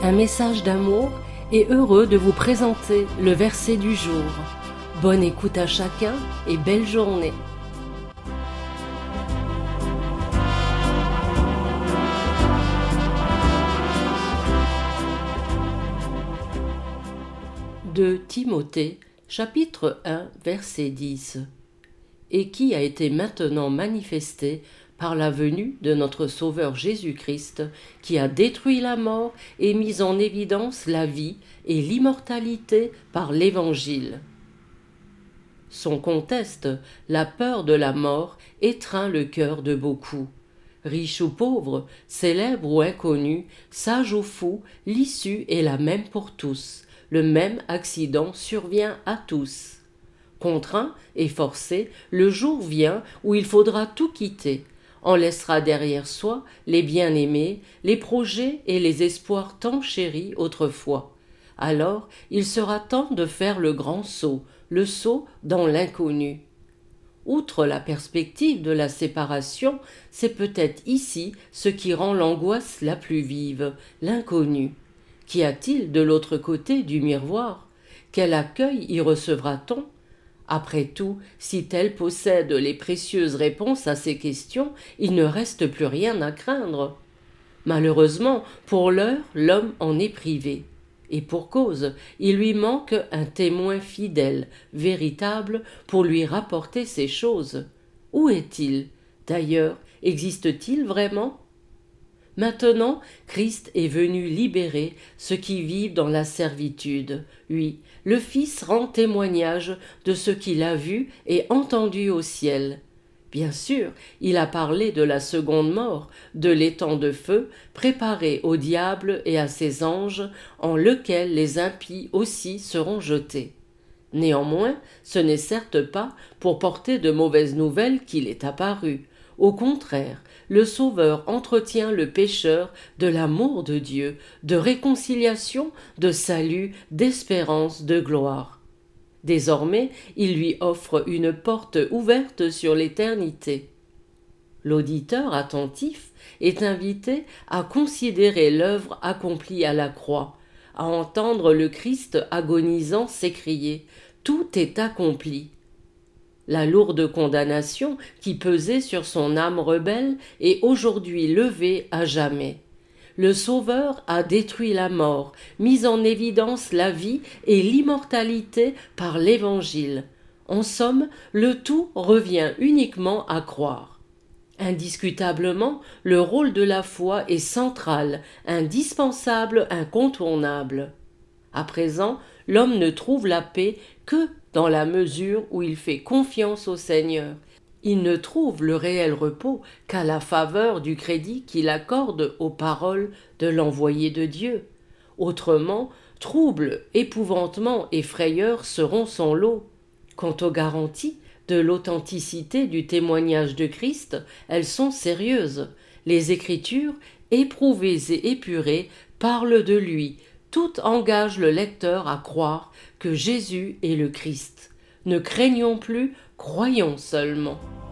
un message d'amour et heureux de vous présenter le verset du jour. Bonne écoute à chacun et belle journée. De Timothée, chapitre 1, verset 10. Et qui a été maintenant manifesté par la venue de notre Sauveur Jésus-Christ, qui a détruit la mort et mis en évidence la vie et l'immortalité par l'Évangile. Son conteste, la peur de la mort, étreint le cœur de beaucoup. Riche ou pauvre, célèbre ou inconnu, sage ou fou, l'issue est la même pour tous. Le même accident survient à tous. Contraint et forcé, le jour vient où il faudra tout quitter. On laissera derrière soi les bien-aimés, les projets et les espoirs tant chéris autrefois. Alors, il sera temps de faire le grand saut, le saut dans l'inconnu. Outre la perspective de la séparation, c'est peut-être ici ce qui rend l'angoisse la plus vive, l'inconnu. Qu'y a-t-il de l'autre côté du miroir? Quel accueil y recevra-t-on? Après tout, si tel possède les précieuses réponses à ces questions, il ne reste plus rien à craindre. Malheureusement, pour l'heure, l'homme en est privé. Et pour cause, il lui manque un témoin fidèle, véritable, pour lui rapporter ces choses. Où est-il? D'ailleurs, existe-t-il vraiment? Maintenant, Christ est venu libérer ceux qui vivent dans la servitude. Oui, le Fils rend témoignage de ce qu'il a vu et entendu au ciel. Bien sûr, il a parlé de la seconde mort, de l'étang de feu préparé au diable et à ses anges, en lequel les impies aussi seront jetés. Néanmoins, ce n'est certes pas pour porter de mauvaises nouvelles qu'il est apparu. Au contraire, le Sauveur entretient le pécheur de l'amour de Dieu, de réconciliation, de salut, d'espérance, de gloire. Désormais, il lui offre une porte ouverte sur l'éternité. L'auditeur attentif est invité à considérer l'œuvre accomplie à la croix, à entendre le Christ agonisant s'écrier « Tout est accompli ». La lourde condamnation qui pesait sur son âme rebelle est aujourd'hui levée à jamais. Le Sauveur a détruit la mort, mis en évidence la vie et l'immortalité par l'Évangile. En somme, le tout revient uniquement à croire. Indiscutablement, le rôle de la foi est central, indispensable, incontournable. À présent, l'homme ne trouve la paix que dans la mesure où il fait confiance au Seigneur. Il ne trouve le réel repos qu'à la faveur du crédit qu'il accorde aux paroles de l'envoyé de Dieu. Autrement, troubles, épouvantements et frayeurs seront son lot. Quant aux garanties de l'authenticité du témoignage de Christ, elles sont sérieuses. Les Écritures, éprouvées et épurées, parlent de lui. Tout engage le lecteur à croire que Jésus est le Christ. Ne craignons plus, croyons seulement.